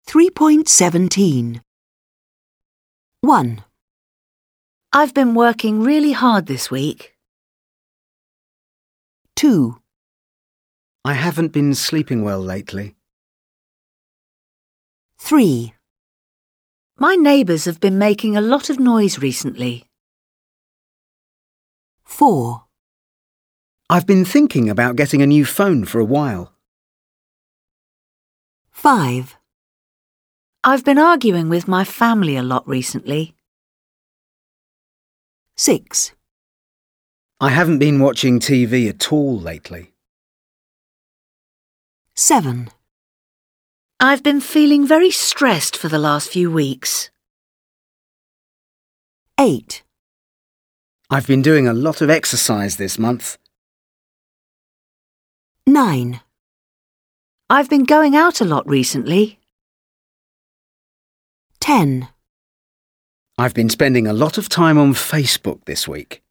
3.17. 1, I've been working really hard this week. 2, I haven't been sleeping well lately. 3, My neighbours have been making a lot of noise recently. 4, I've been thinking about getting a new phone for a while. 5, I've been arguing with my family a lot recently. 6, I haven't been watching TV at all lately. 7, I've been feeling very stressed for the last few weeks. 8, I've been doing a lot of exercise this month. 9, I've been going out a lot recently. 10. I've been spending a lot of time on Facebook this week.